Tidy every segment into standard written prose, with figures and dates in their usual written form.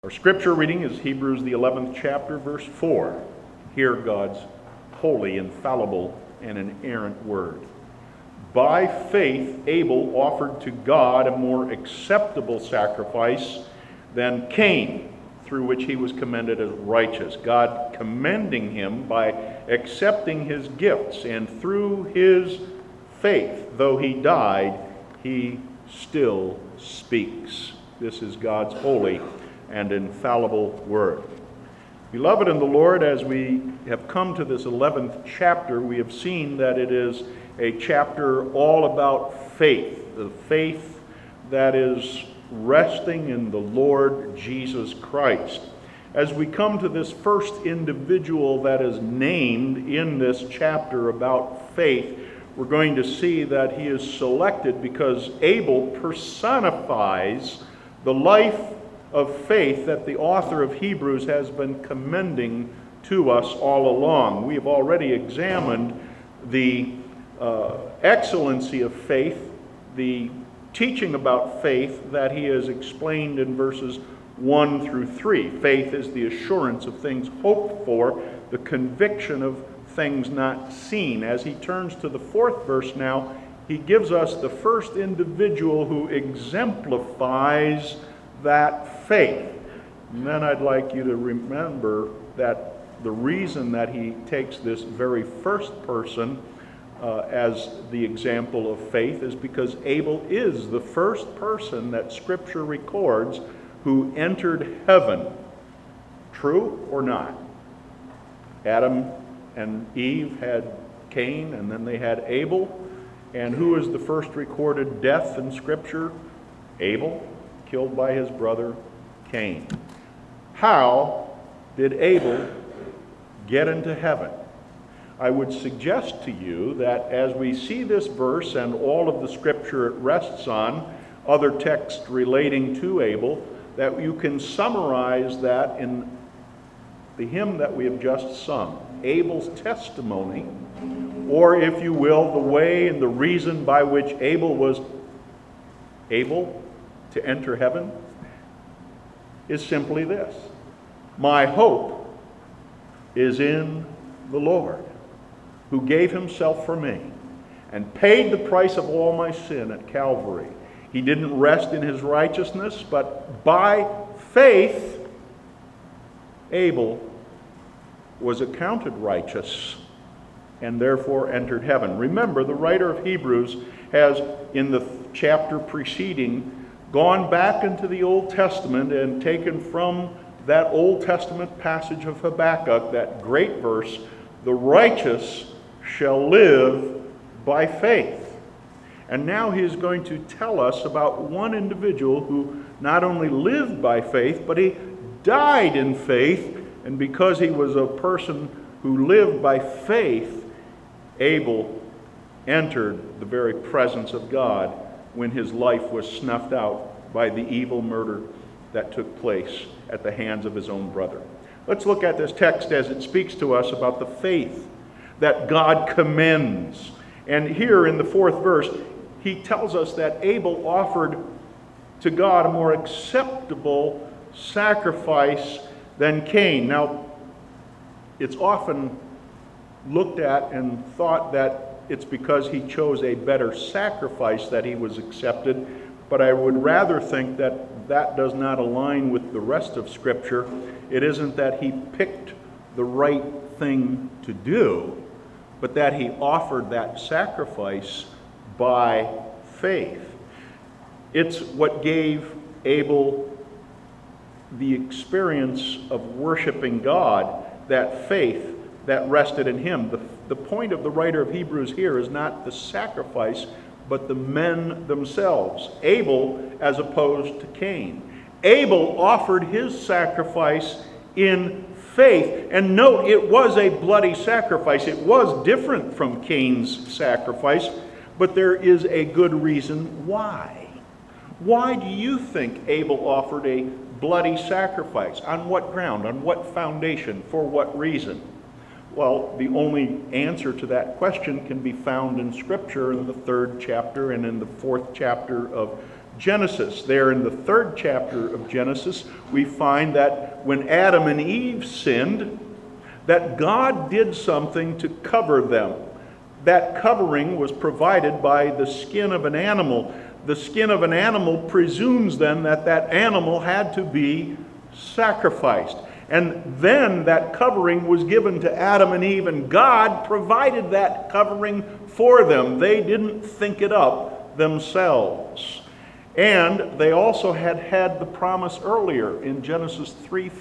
Our scripture reading is Hebrews, the 11th chapter, verse 4. Hear God's holy, infallible, and inerrant word. By faith, Abel offered to God a more acceptable sacrifice than Cain, through which he was commended as righteous. God commending him by accepting his gifts, and through his faith, though he died, he still speaks. This is God's holy and infallible word. Beloved in the Lord, as we have come to this 11th chapter, we have seen that it is a chapter all about faith, the faith that is resting in the Lord Jesus Christ. As we come to this first individual that is named in this chapter about faith, we're going to see that he is selected because Abel personifies the life of faith that the author of Hebrews has been commending to us all along. We have already examined the excellency of faith, the teaching about faith that he has explained in verses 1 through 3. Faith is the assurance of things hoped for, the conviction of things not seen. As he turns to the 4th verse now, he gives us the first individual who exemplifies that faith. And then I'd like you to remember that the reason that he takes this very first person as the example of faith is because Abel is the first person that Scripture records who entered heaven. True or not? Adam and Eve had Cain, and then they had Abel. And who is the first recorded death in Scripture? Abel, killed by his brother Cain. How did Abel get into heaven? I would suggest to you that as we see this verse and all of the Scripture it rests on, other texts relating to Abel, that you can summarize that in the hymn that we have just sung, Abel's testimony, or if you will, the way and the reason by which Abel was able to enter heaven is simply this: my hope is in the Lord, who gave himself for me and paid the price of all my sin at Calvary. He didn't rest in his righteousness, but by faith Abel was accounted righteous and therefore entered heaven. Remember, the writer of Hebrews has, in the chapter preceding, gone back into the Old Testament and taken from that Old Testament passage of Habakkuk, that great verse, the righteous shall live by faith. And now he is going to tell us about one individual who not only lived by faith, but he died in faith. And because he was a person who lived by faith, Abel entered the very presence of God when his life was snuffed out by the evil murder that took place at the hands of his own brother. Let's look at this text as it speaks to us about the faith that God commends. And here in the 4th verse, he tells us that Abel offered to God a more acceptable sacrifice than Cain. Now, it's often looked at and thought that it's because he chose a better sacrifice that he was accepted, but I would rather think that that does not align with the rest of Scripture. It isn't that he picked the right thing to do, but that he offered that sacrifice by faith. It's what gave Abel the experience of worshiping God, that faith that rested in him. The point of the writer of Hebrews here is not the sacrifice, but the men themselves. Abel as opposed to Cain. Abel offered his sacrifice in faith. And note, it was a bloody sacrifice. It was different from Cain's sacrifice, but there is a good reason why. Why do you think Abel offered a bloody sacrifice? On what ground? On what foundation? For what reason? Well, the only answer to that question can be found in Scripture in the 3rd chapter and in the 4th chapter of Genesis. There in the 3rd chapter of Genesis, we find that when Adam and Eve sinned, that God did something to cover them. That covering was provided by the skin of an animal. The skin of an animal presumes then that that animal had to be sacrificed. And then that covering was given to Adam and Eve, and God provided that covering for them. They didn't think it up themselves. And they also had the promise earlier in Genesis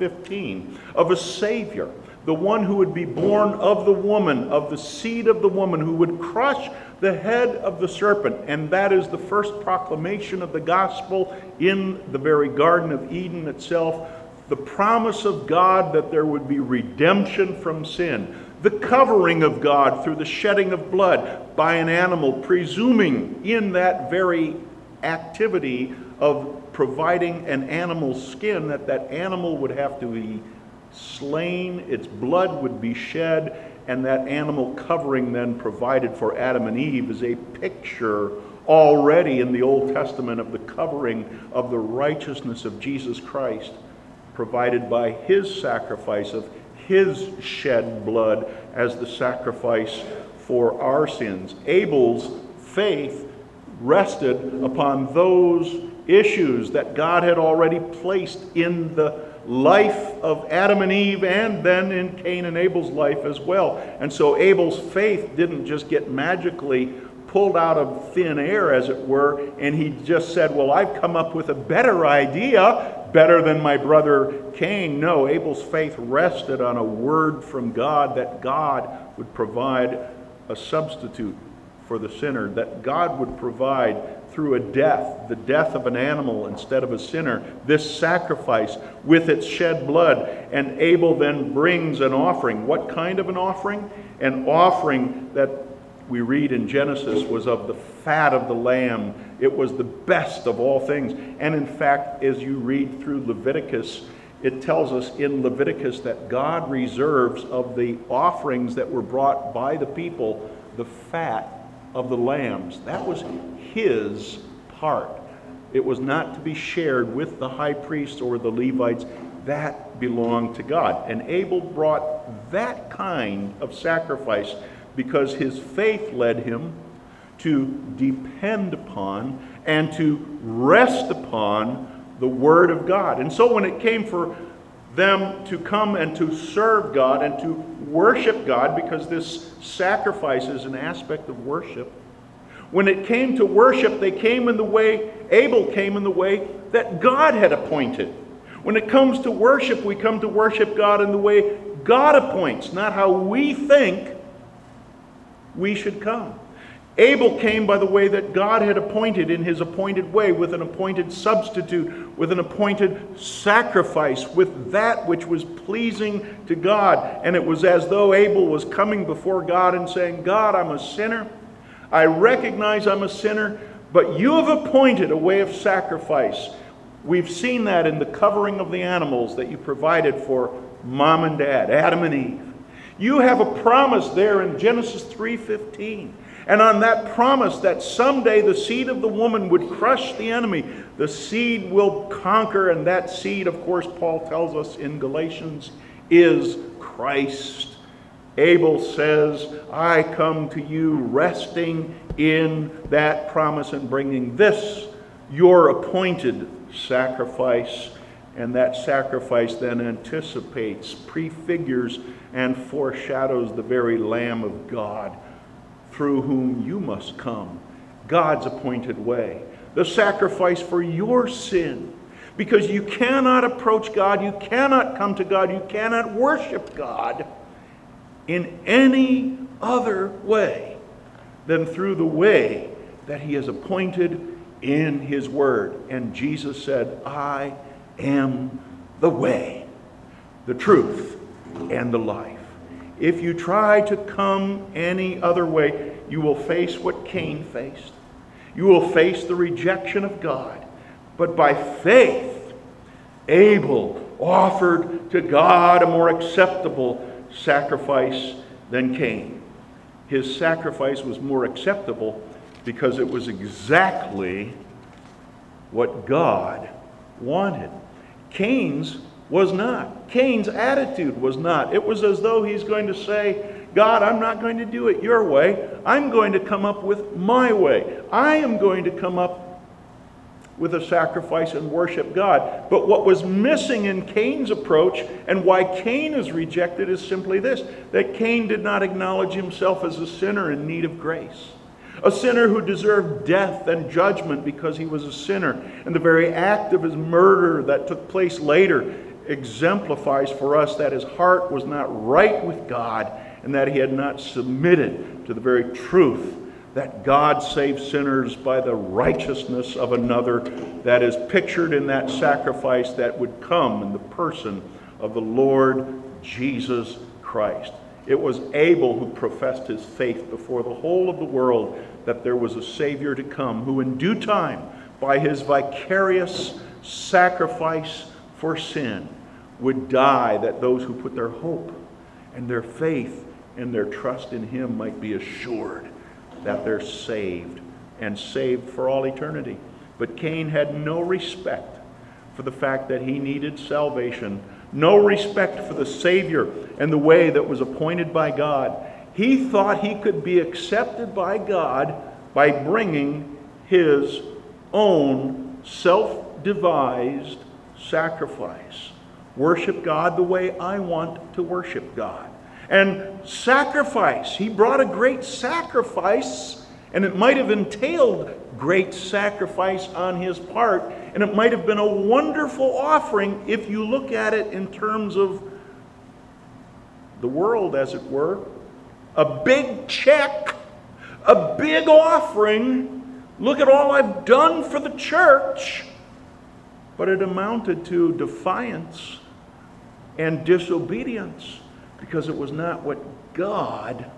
3:15 of a Savior, the one who would be born of the woman, of the seed of the woman, who would crush the head of the serpent. And that is the first proclamation of the gospel in the very Garden of Eden itself. The promise of God that there would be redemption from sin. The covering of God through the shedding of blood by an animal, presuming in that very activity of providing an animal's skin that that animal would have to be slain, its blood would be shed, and that animal covering then provided for Adam and Eve is a picture already in the Old Testament of the covering of the righteousness of Jesus Christ, provided by his sacrifice of his shed blood as the sacrifice for our sins. Abel's faith rested upon those issues that God had already placed in the life of Adam and Eve, and then in Cain and Abel's life as well. And so Abel's faith didn't just get magically pulled out of thin air, as it were, and he just said, well, I've come up with a better idea, better than my brother Cain. No, Abel's faith rested on a word from God that God would provide a substitute for the sinner, that God would provide through a death, the death of an animal instead of a sinner, this sacrifice with its shed blood. And Abel then brings an offering. What kind of an offering? An offering that we read in Genesis was of the fat of the lamb. It was the best of all things. And in fact, as you read through Leviticus, it tells us in Leviticus that God reserves of the offerings that were brought by the people the fat of the lambs. That was his part. It was not to be shared with the high priest or the Levites. That belonged to God. And Abel brought that kind of sacrifice because his faith led him to depend upon and to rest upon the Word of God. And so when it came for them to come and to serve God and to worship God, because this sacrifice is an aspect of worship, when it came to worship, they came in the way, Abel came in the way that God had appointed. When it comes to worship, we come to worship God in the way God appoints, not how we think we should come. Abel came by the way that God had appointed, in his appointed way, with an appointed substitute, with an appointed sacrifice, with that which was pleasing to God. And it was as though Abel was coming before God and saying, God, I'm a sinner. I recognize I'm a sinner, but you have appointed a way of sacrifice. We've seen that in the covering of the animals that you provided for mom and dad, Adam and Eve. You have a promise there in Genesis 3:15. And on that promise that someday the seed of the woman would crush the enemy, the seed will conquer, and that seed, of course, Paul tells us in Galatians, is Christ. Abel says, I come to you resting in that promise and bringing this, your appointed sacrifice. And that sacrifice then anticipates, prefigures, and foreshadows the very Lamb of God, through whom you must come, God's appointed way. The sacrifice for your sin. Because you cannot approach God, you cannot come to God, you cannot worship God in any other way than through the way that he has appointed in his word. And Jesus said, I am the way, the truth, and the life. If you try to come any other way, you will face what Cain faced. You will face the rejection of God. But by faith, Abel offered to God a more acceptable sacrifice than Cain. His sacrifice was more acceptable because it was exactly what God wanted. Cain's was not. Cain's attitude was not. It was as though he's going to say, God, I'm not going to do it your way. I'm going to come up with my way. I am going to come up with a sacrifice and worship God. But what was missing in Cain's approach, and why Cain is rejected, is simply this: that Cain did not acknowledge himself as a sinner in need of grace. A sinner who deserved death and judgment because he was a sinner. And the very act of his murder that took place later exemplifies for us that his heart was not right with God, and that he had not submitted to the very truth that God saves sinners by the righteousness of another, that is pictured in that sacrifice that would come in the person of the Lord Jesus Christ. It was Abel who professed his faith before the whole of the world that there was a Savior to come, who in due time, by his vicarious sacrifice for sin, would die, that those who put their hope and their faith and their trust in him might be assured that they're saved, and saved for all eternity. But Cain had no respect for the fact that he needed salvation, no respect for the Savior and the way that was appointed by God. He thought he could be accepted by God by bringing his own self-devised sacrifice. Worship God the way I want to worship God. And sacrifice. He brought a great sacrifice, and it might have entailed great sacrifice on his part, and it might have been a wonderful offering if you look at it in terms of the world, as it were. A big check, a big offering. Look at all I've done for the church. But it amounted to defiance and disobedience, because it was not what God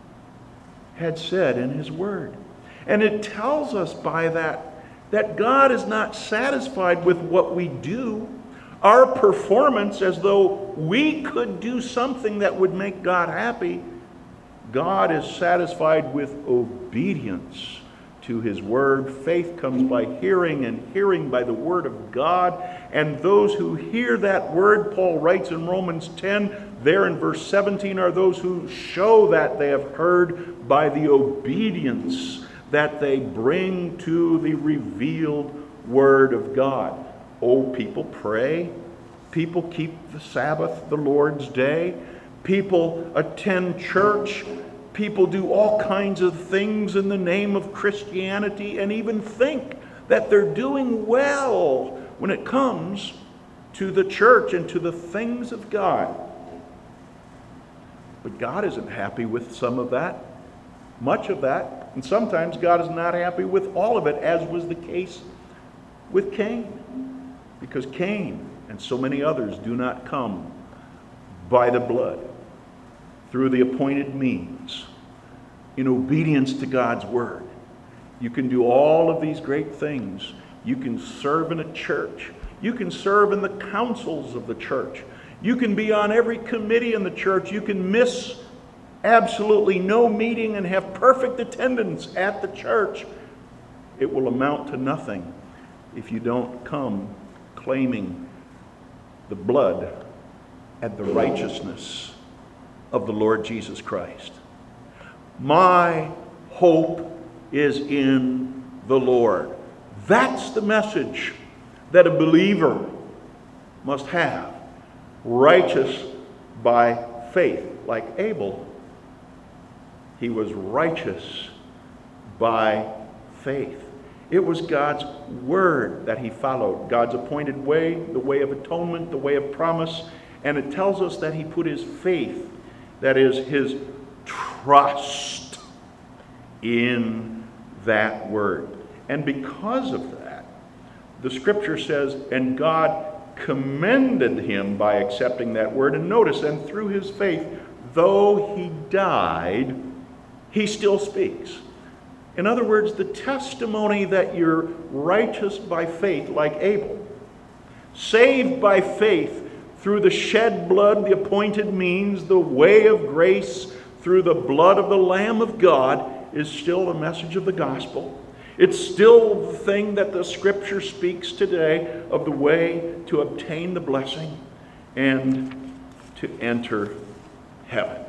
had said in his word. And it tells us by that God is not satisfied with what we do, our performance, as though we could do something that would make God happy. God is satisfied with obedience to his word. Faith comes by hearing, and hearing by the word of God. And those who hear that word, Paul writes in Romans 10, there in verse 17, are those who show that they have heard by the obedience that they bring to the revealed word of God. Oh, people pray. People keep the Sabbath, the Lord's day. People attend church. People do all kinds of things in the name of Christianity, and even think that they're doing well when it comes to the church and to the things of God. But God isn't happy with some of that, much of that, and sometimes God is not happy with all of it, as was the case with Cain. Because Cain and so many others do not come by the blood, through the appointed means, in obedience to God's word. You can do all of these great things. You can serve in a church. You can serve in the councils of the church. You can be on every committee in the church. You can miss absolutely no meeting and have perfect attendance at the church. It will amount to nothing if you don't come claiming the blood and the righteousness of the Lord Jesus Christ. My hope is in the Lord. That's the message that a believer must have. Righteous by faith. Like Abel, he was righteous by faith. It was God's word that he followed. God's appointed way, the way of atonement, the way of promise. And it tells us that he put his faith, that is his trust, in that word. And because of that, the scripture says, and God commended him by accepting that word. And notice, and through his faith, though he died, he still speaks. In other words, the testimony that you're righteous by faith, like Abel, saved by faith through the shed blood, the appointed means, the way of grace, through the blood of the Lamb of God, is still a message of the gospel. It's still the thing that the Scripture speaks today of the way to obtain the blessing and to enter heaven.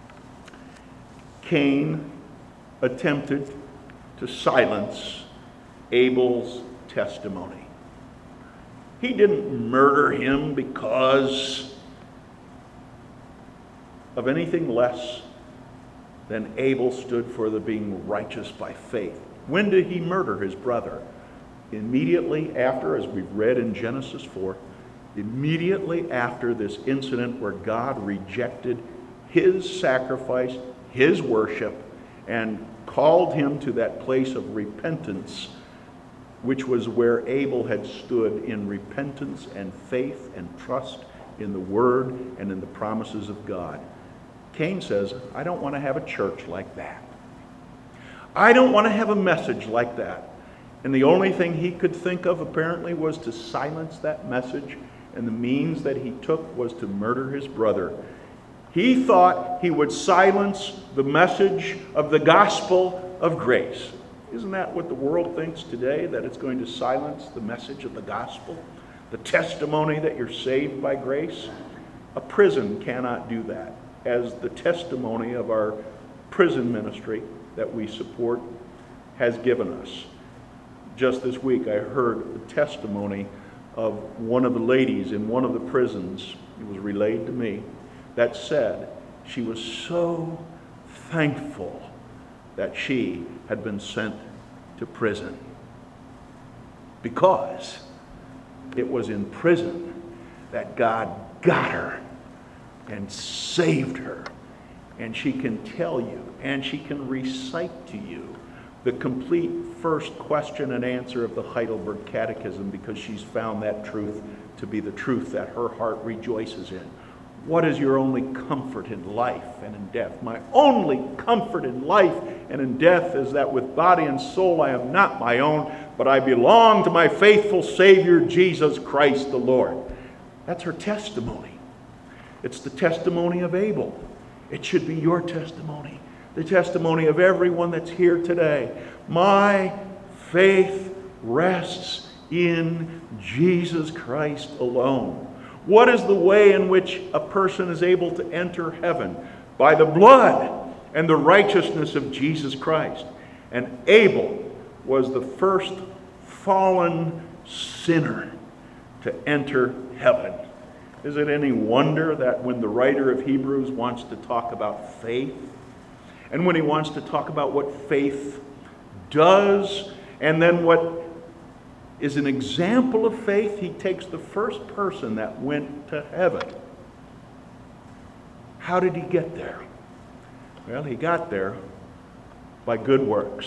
Cain attempted to silence Abel's testimony. He didn't murder him because of anything less than Abel stood for the being righteous by faith. When did he murder his brother? Immediately after, as we've read in Genesis 4, immediately after this incident where God rejected his sacrifice, his worship, and called him to that place of repentance, which was where Abel had stood in repentance and faith and trust in the Word and in the promises of God. Cain says, I don't want to have a church like that. I don't want to have a message like that. And the only thing he could think of, apparently, was to silence that message, and the means that he took was to murder his brother. He thought he would silence the message of the gospel of grace. Isn't that what the world thinks today, that it's going to silence the message of the gospel? The testimony that you're saved by grace? A prison cannot do that, as the testimony of our prison ministry that we support has given us. Just this week I heard the testimony of one of the ladies in one of the prisons, it was relayed to me, that said she was so thankful that she had been sent to prison, because it was in prison that God got her and saved her. And she can tell you, and she can recite to you the complete first question and answer of the Heidelberg Catechism, because she's found that truth to be the truth that her heart rejoices in. What is your only comfort in life and in death? My only comfort in life and in death is that with body and soul I am not my own, but I belong to my faithful Savior, Jesus Christ the Lord. That's her testimony. It's the testimony of Abel. It should be your testimony, the testimony of everyone that's here today. My faith rests in Jesus Christ alone. What is the way in which a person is able to enter heaven? By the blood and the righteousness of Jesus Christ. And Abel was the first fallen sinner to enter heaven. Is it any wonder that when the writer of Hebrews wants to talk about faith, and when he wants to talk about what faith does, and then what is an example of faith, he takes the first person that went to heaven. How did he get there? Well, he got there by good works.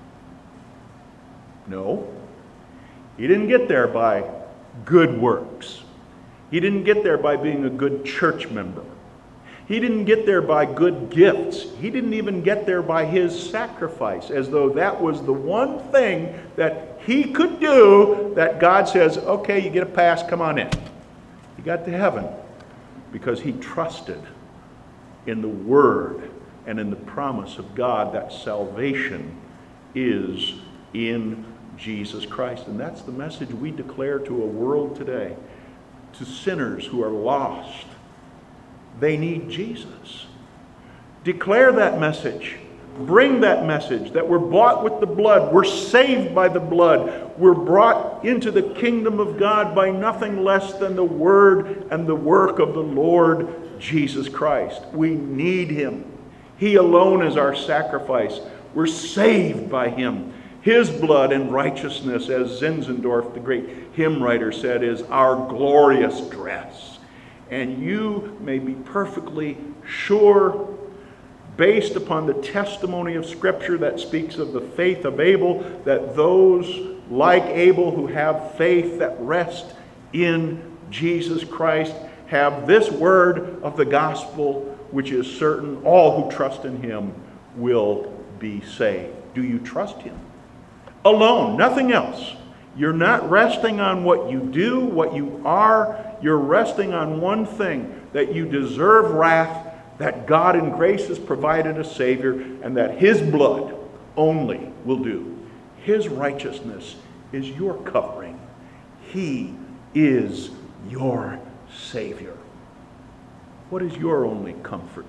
No, he didn't get there by good works. He didn't get there by being a good church member. He didn't get there by good gifts. He didn't even get there by his sacrifice, as though that was the one thing that he could do that God says, okay, you get a pass, come on in. He got to heaven because he trusted in the Word and in the promise of God that salvation is in Jesus Christ. And that's the message we declare to a world today, to sinners who are lost. They need Jesus. Declare that message. Bring that message that we're bought with the blood. We're saved by the blood. We're brought into the kingdom of God by nothing less than the word and the work of the Lord Jesus Christ. We need Him. He alone is our sacrifice. We're saved by Him. His blood and righteousness, as Zinzendorf, the great hymn writer, said, is our glorious dress. And you may be perfectly sure, based upon the testimony of Scripture that speaks of the faith of Abel, that those like Abel who have faith that rest in Jesus Christ have this word of the gospel, which is certain: all who trust in Him will be saved. Do you trust Him? Alone, nothing else. You're not resting on what you do, what you are. You're resting on one thing: that you deserve wrath, that God in grace has provided a Savior, and that His blood only will do. His righteousness is your covering. He is your Savior. What is your only comfort?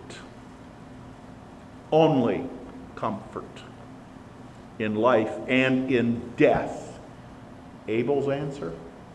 Only comfort in life and in death. Abel's answer?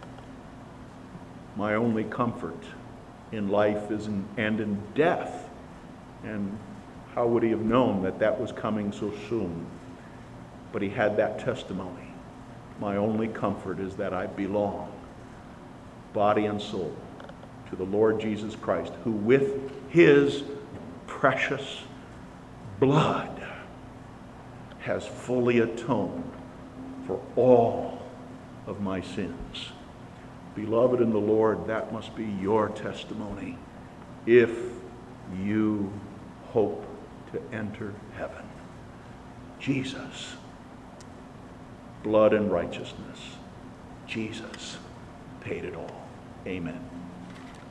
My only comfort in life and in death. And how would he have known that that was coming so soon? But he had that testimony. My only comfort is that I belong, body and soul, to the Lord Jesus Christ, who with his precious blood has fully atoned for all of my sins. Beloved in the Lord, that must be your testimony if you hope to enter heaven. Jesus, blood and righteousness. Jesus paid it all. Amen.